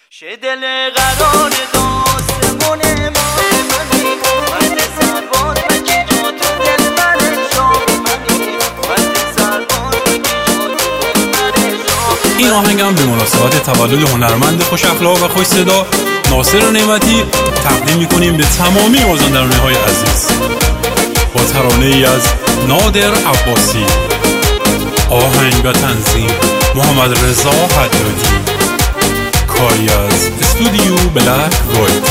شه دل قرار داستمون ما منی وقت سرباز مکی جا تو دل بر شاه منی وقت سرباز مکی جا تو دل بر شاه. این آهنگم به مناسبت تولد هنرمند خوش اخلاق و خوش صدا ناصر نعمتی تقدیم میکنیم به تمامی مازندرانی‌های عزیز با ترانه ای از نادر عباسی. آهنگ و تنظیم محمد رضا حدادی. کاری از استودیو بلک وایت.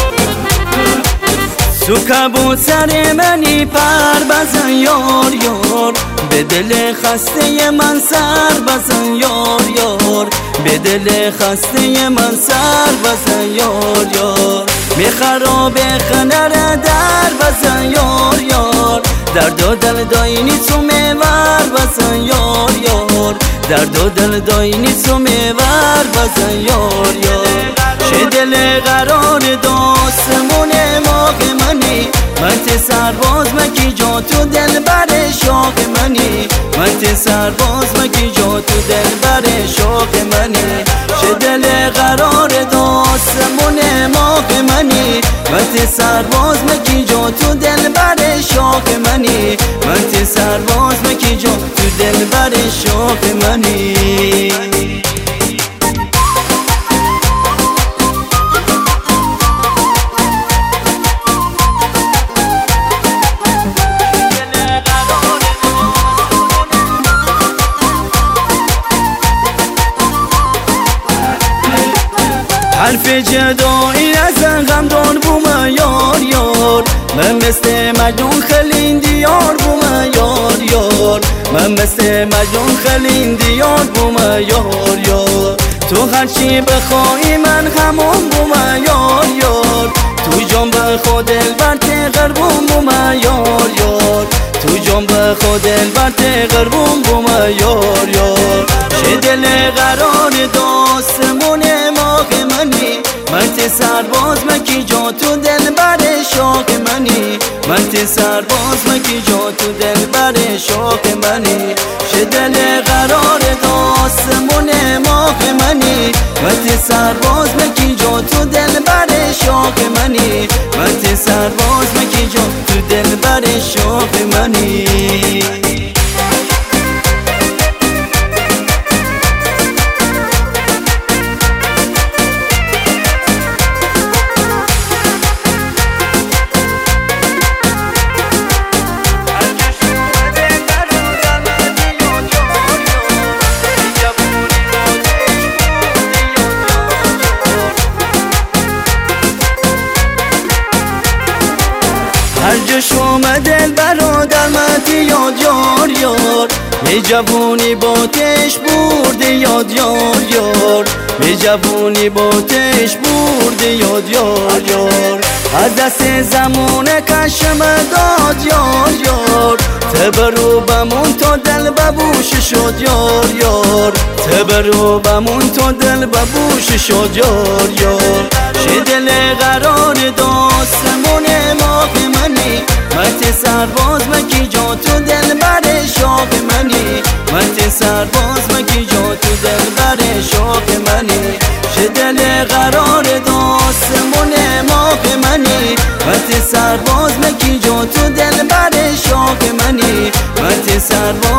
سوکا بود سر منی پر بزن یار یار، به دل خسته من سر بزن یار یار، به دل خسته من سر بزن یار یار. می خراب خنر در بزن یار یار، درد و دل داینی تو میور بزن یار یار، درد و دل داینی تو میور بزن یار یار. شه دل قرار داستمون ماغ منی من سرباز مکی جا تو دل بر شاق منی، من سرباز مکی جا تو دل بر شاق منی. شه دل قرار داستمون ماغ منی من سرباز مکی جا تو دل بر شاق منی، من سرباز مکی جا تو دل بر شاق منی. حرف جدایی از غم دار بوم یار یار، من مثل مجنون خلین دیار بوم یار یار، من مثل مجنون خلین دیار بوم یار یار. تو هرچی بخوای من همون بوم یار یار، تو جان بخوا دلبر تغر بوم یار یار، تو جان بخوا دلبر تغر بوم یار یار. شه دل قرار داستمون ماغ منی من سرباز مکی جا تو دل بر شاق منی، من سرباز مکی جا تو دل بر شاق منی. شه دل قرار داستمون ماغ منی من سرباز مکی جا تو دل بر شاق منی، من سرباز مکی جا تو دل بر شاق منی. هر جا شوم دل برادر مت یاد یار یار، می جوونی با تش برده یاد یار یار، می جوونی با تش برده یاد یار یار. از دست زمان کشم داد یار یار، تبرو بمون تا دل ببوش شد یار یار، تبرو بمون تا دل ببوش شد یار یار. شه دل قرار داستمون ماغ منی من سرباز مکی جا تو دل بر شاق منی، من سرباز مکی جا تو دل بر شاق منی. شه دل قرار داستمون ماغ منی من سرباز مکی جا تو دل بر شاق منی، من سرباز